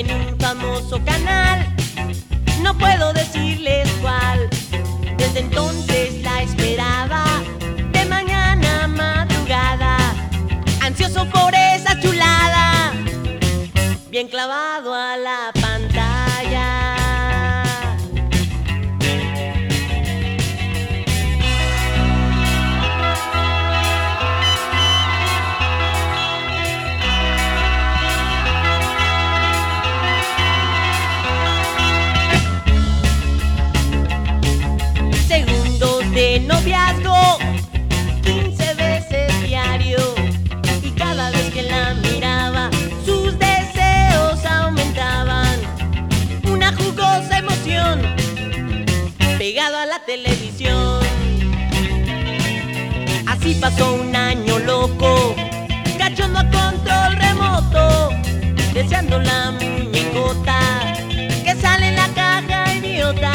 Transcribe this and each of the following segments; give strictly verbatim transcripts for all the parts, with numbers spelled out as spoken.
en un famoso canal, no puedo decirles cuál. Desde entonces la esperaba, de mañana a madrugada, ansioso por esa chulada, bien clavado a la pantalla. Segundos de noviazgo, quince veces diario, y cada vez que la miraba, sus deseos aumentaban. Una jugosa emoción, pegado a la televisión. Así pasó un año loco, cachondo a control remoto, deseando la muñecota que sale en la caja idiota.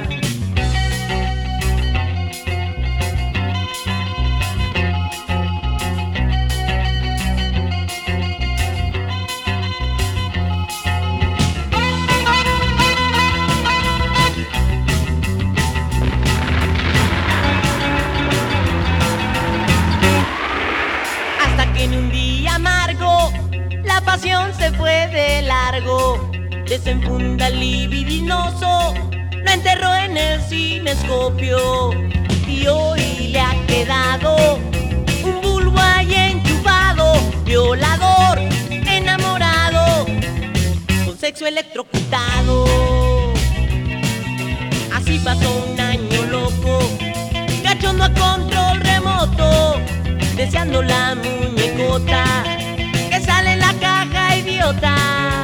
En un día amargo, la pasión se fue de largo. Desenfunda el libidinoso, la enterró en el cinescopio. Y hoy le ha quedado un bulbo ahí enchufado, violador, enamorado, con sexo electrocutado. Así pasó un año loco, cachondo a control remoto, deseando la muñecota que sale en la caja idiota.